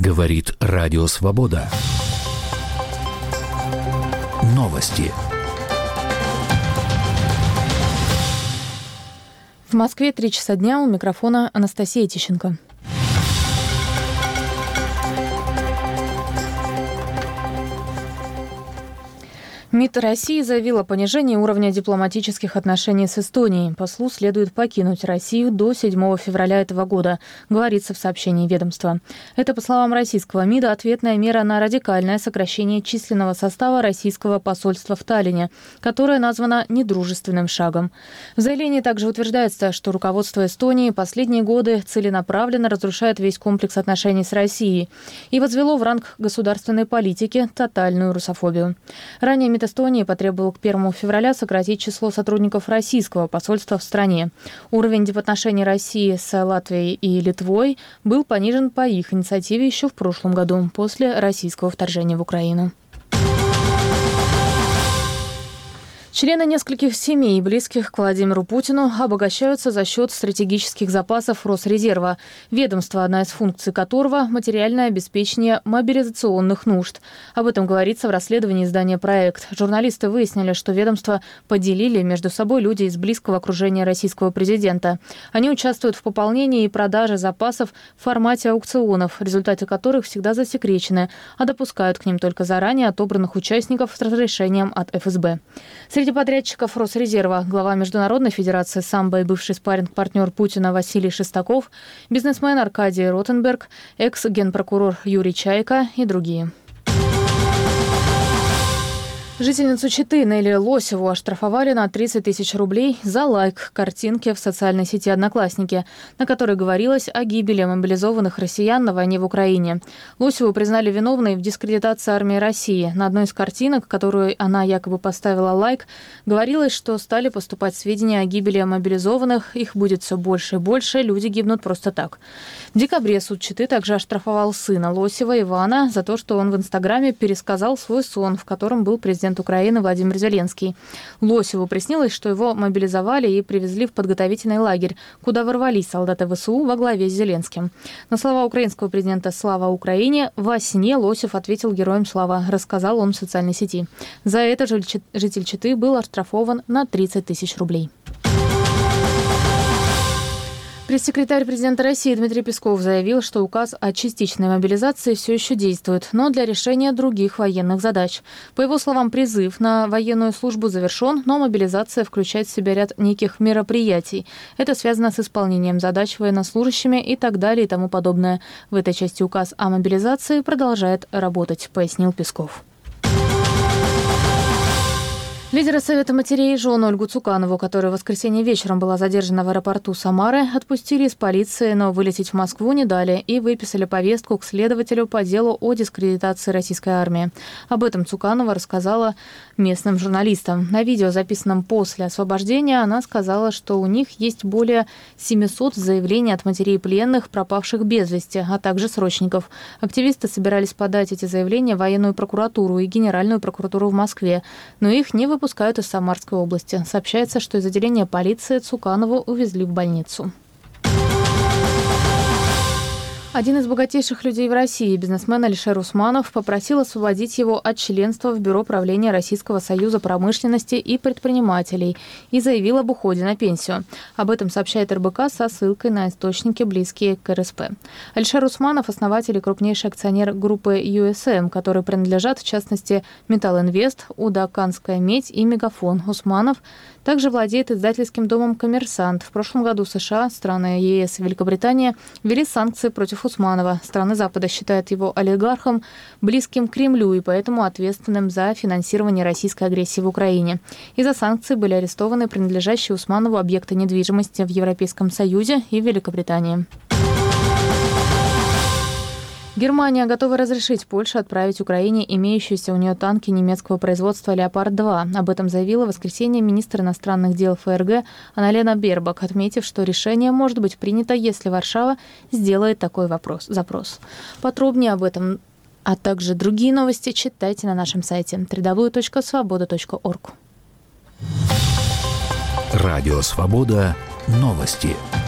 Говорит Радио Свобода. Новости. В Москве 3 часа дня, у микрофона Анастасия Тищенко. МИД России заявил о понижении уровня дипломатических отношений с Эстонией. Послу следует покинуть Россию до 7 февраля этого года, говорится в сообщении ведомства. Это, по словам российского МИДа, ответная мера на радикальное сокращение численного состава российского посольства в Таллине, которое названо недружественным шагом. В заявлении также утверждается, что руководство Эстонии последние годы целенаправленно разрушает весь комплекс отношений с Россией и возвело в ранг государственной политики тотальную русофобию. Ранее МИД Эстонии потребовал к 1 февраля сократить число сотрудников российского посольства в стране. Уровень дипотношений России с Латвией и Литвой был понижен по их инициативе еще в прошлом году, после российского вторжения в Украину. Члены нескольких семей, близких к Владимиру Путину, обогащаются за счет стратегических запасов Росрезерва, ведомства, одна из функций которого – материальное обеспечение мобилизационных нужд. Об этом говорится в расследовании издания «Проект». Журналисты выяснили, что ведомство поделили между собой люди из близкого окружения российского президента. Они участвуют в пополнении и продаже запасов в формате аукционов, результаты которых всегда засекречены, а допускают к ним только заранее отобранных участников с разрешением от ФСБ. Среди подрядчиков Росрезерва глава Международной федерации самбо и бывший спарринг-партнер Путина Василий Шестаков, бизнесмен Аркадий Ротенберг, экс-генпрокурор Юрий Чайка и другие. Жительницу Читы Нелли Лосеву оштрафовали на 30 тысяч рублей за лайк картинки в социальной сети «Одноклассники», на которой говорилось о гибели мобилизованных россиян на войне в Украине. Лосеву признали виновной в дискредитации армии России. На одной из картинок, которую она якобы поставила лайк, говорилось, что стали поступать сведения о гибели мобилизованных, их будет все больше и больше, люди гибнут просто так. В декабре суд Читы также оштрафовал сына Лосева Ивана за то, что он в Инстаграме пересказал свой сон, в котором был президент Украины Владимир Зеленский. Лосеву приснилось, что его мобилизовали и привезли в подготовительный лагерь, куда ворвались солдаты ВСУ во главе с Зеленским. На слова украинского президента «Слава Украине» во сне Лосев ответил героям слава, рассказал он в социальной сети. За это житель Читы был оштрафован на 30 тысяч рублей. Пресс-секретарь президента России Дмитрий Песков заявил, что указ о частичной мобилизации все еще действует, но для решения других военных задач. По его словам, призыв на военную службу завершен, но мобилизация включает в себя ряд неких мероприятий. Это связано с исполнением задач военнослужащими и так далее и тому подобное. В этой части указ о мобилизации продолжает работать, пояснил Песков. Лидера Совета матерей жену Ольгу Цуканову, которая в воскресенье вечером была задержана в аэропорту Самары, отпустили из полиции, но вылететь в Москву не дали и выписали повестку к следователю по делу о дискредитации российской армии. Об этом Цуканова рассказала местным журналистам. На видео, записанном после освобождения, она сказала, что у них есть более 700 заявлений от матерей пленных, пропавших без вести, а также срочников. Активисты собирались подать эти заявления в военную прокуратуру и Генеральную прокуратуру в Москве, но их не выпускают из Самарской области. Сообщается, что из отделения полиции Цуканову увезли в больницу. Один из богатейших людей в России, бизнесмен Алишер Усманов, попросил освободить его от членства в Бюро правления Российского союза промышленности и предпринимателей и заявил об уходе на пенсию. Об этом сообщает РБК со ссылкой на источники, близкие к РСП. Алишер Усманов – основатель и крупнейший акционер группы USM, которые принадлежат, в частности, Металлинвест, Удаканская медь и Мегафон. Усманов также владеет издательским домом «Коммерсант». В прошлом году США, страны ЕС и Великобритания ввели санкции против Усманова. Страны Запада считают его олигархом, близким к Кремлю и поэтому ответственным за финансирование российской агрессии в Украине. Из-за санкций были арестованы принадлежащие Усманову объекты недвижимости в Европейском Союзе и Великобритании. Германия готова разрешить Польше отправить Украине имеющиеся у нее танки немецкого производства «Леопард-2». Об этом заявила в воскресенье министр иностранных дел ФРГ Анна-Лена Бербок, отметив, что решение может быть принято, если Варшава сделает такой запрос. Подробнее об этом, а также другие новости читайте на нашем сайте www.svoboda.org. Радио «Свобода». Новости.